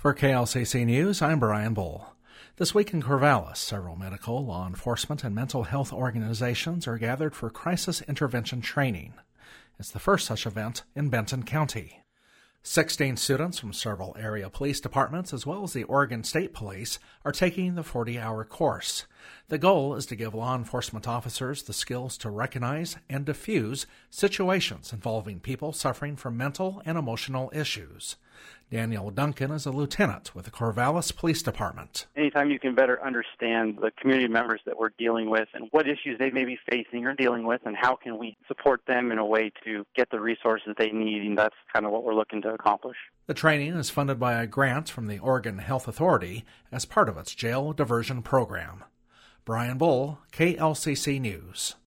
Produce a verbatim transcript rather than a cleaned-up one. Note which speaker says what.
Speaker 1: For K L C C News, I'm Brian Bull. This week in Corvallis, several medical, law enforcement, and mental health organizations are gathered for crisis intervention training. It's the first such event in Benton County. Sixteen students from several area police departments, as well as the Oregon State Police, are taking the forty-hour course. The goal is to give law enforcement officers the skills to recognize and diffuse situations involving people suffering from mental and emotional issues. Daniel Duncan is a lieutenant with the Corvallis Police Department.
Speaker 2: Anytime you can better understand the community members that we're dealing with and what issues they may be facing or dealing with, and how can we support them in a way to get the resources they need, and that's kind of what we're looking to accomplish.
Speaker 1: The training is funded by a grant from the Oregon Health Authority as part of its jail diversion program. Brian Bull, K L C C News.